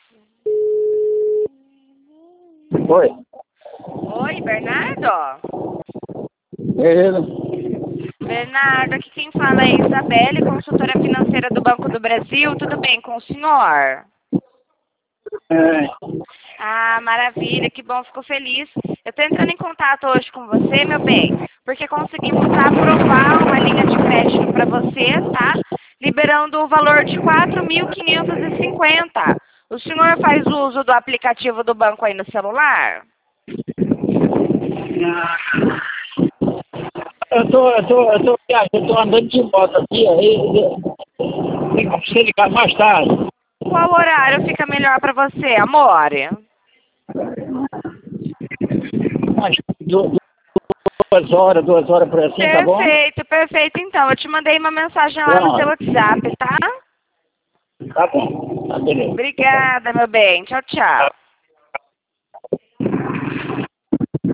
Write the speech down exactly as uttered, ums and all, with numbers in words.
Oi. Oi, Bernardo? Ele. Bernardo, aqui quem fala é Isabelle, consultora financeira do Banco do Brasil. Tudo bem com o senhor? É, Ah, maravilha, que bom, fico feliz. Eu estou entrando em contato hoje com você, meu bem, porque conseguimos aprovar uma linha de crédito para você, tá? Liberando o valor de quatro mil quinhentos e cinquenta. O senhor faz uso do aplicativo do banco aí no celular? eu tô, eu tô, eu tô viajando, eu tô andando de moto aqui, aí tem como você ligar mais tarde. Qual horário fica melhor para você, amore? Mais du- duas horas, duas horas por assim, tá bom? Perfeito, perfeito. Então, eu te mandei uma mensagem lá no seu Pronto, WhatsApp, tá? tá bom, tá beleza. Obrigada, meu bem. Tchau, tchau.